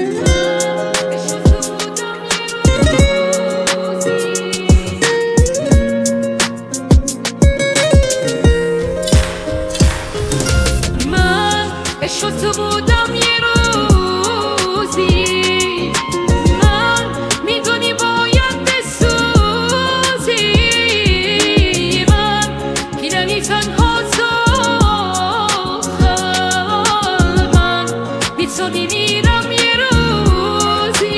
تو بودم یه روزی، من میدونی باید بسوزی، من پیرنی تنها تو، من بی تو میمیرم یه روزی،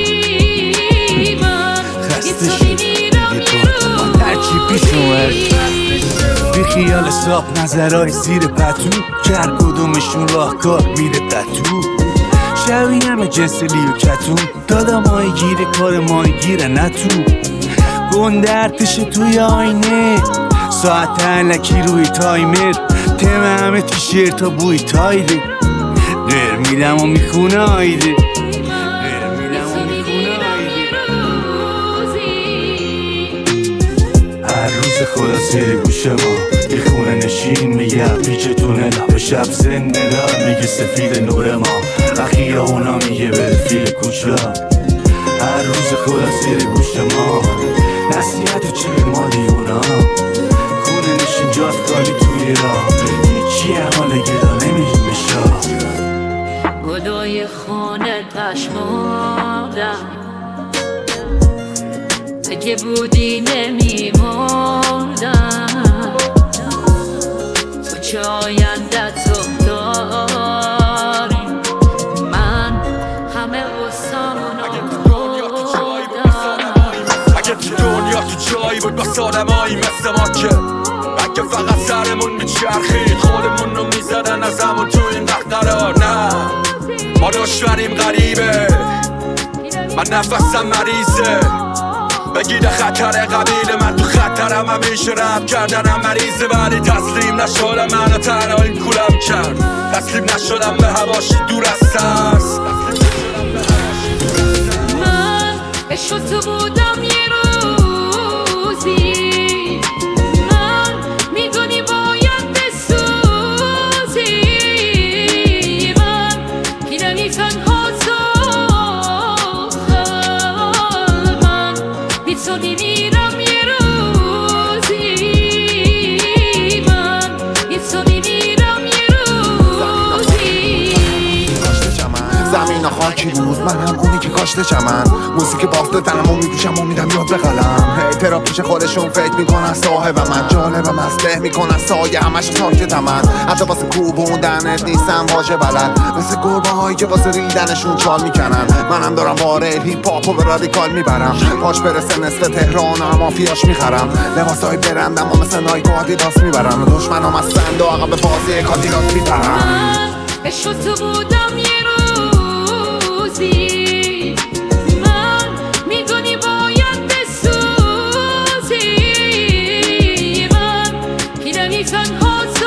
من بی تو میمیرم یه روزی. بی خیال صاف نظرهای زیر پتو، هر کدومشون راهکار میره قطو. شبیه همه جنس لیو کتون، دادا ماهی گیره کار ماهی گیره نه تو. گنده ارتش توی آینه، ساعت علکی روی تایمر، تم همه تیشرت تا بوی تایده. غیر میدم و میخونه آیده، هر روز خدا سیر گوش ما یه خونه نشین میگه پیچ تونه لب شب زنده دار میگه سفید نور ما اخیه اونا میگه به فیل کوچا. هر روز خدا سیر گوش ما نصیحت و چه ما دیونا خونه نشین جات خالی توی راه هیچی حال گدا نمیشه شا. گدای خونه پشماندم اگه بودی نمیمردم، تو چه آینده تو داری، من همه غصامونو بردم. اگه تو دنیا تو جایی بود با آدمایی مثل ما که اگه فقط سرمون میچرخید خودمون رو میزدن از همون تو این قرار. نه ما دشمنیم غریبه، من نفسم مریضه، بگیده خطر قبیل من تو خطرم، همیشه رب کردنم مریضه، ولی تسلیم نشدم منو تنها این کولم کرد، تسلیم نشدم به هواشی دور از ترس. من عشق تو بودم یه روزی، من میدونی باید بسوزی، من پیرنی تنها تو، من بی تو میمیرم یه روزی، من بی تو میمیرم یه روزی. زمین خاکی بود، من هم اونی که کاشته چمن، موسیقی بافته تنمو میپوشم و میدم یاد به قلم. هیترا پیش خودشون فکر میکنن صاحب من، جالبم از ته میکنن سایه همش ساکتم من، حتی واسه کوبوندنت نیستم واژه بلد، مثل گربه هایی که واسه ریدنشون چال میکنن. منم دارم با ریل هیپ هاپو به رادیکال میبرم، پاش برسه نصف تهران و مافیاش میخرم، لباسای برندم و مثل نایک و آدیداس میبرم، دشمنام از سند و عقب بازی کادیلات میبرم. من عشق تو بودم یه روزی، من میدونی باید بسوزی، من پیرنی تنها تو،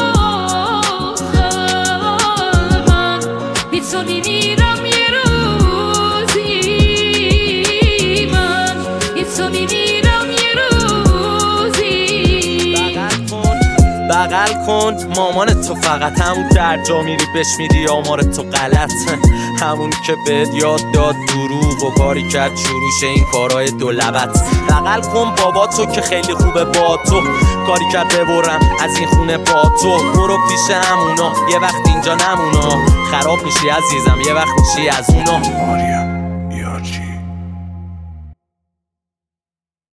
من بی تو میمیرم یه روزی، من بی تو میمیرم یه روزی. بغل کن مامان تو، فقط همون در جا میری بش میدی آمار تو غلط، همون که بهت یاد داد دروغ و کاری کرد شروعش این کارهای دو لبت. بغل کن بابا تو که خیلی خوبه با تو، کاری کرد ببرم از این خونه با تو، برو پیش همونا یه وقت اینجا نمونا، خراب میشی عزیزم یه وقت میشی از اونا. ماریم یارچی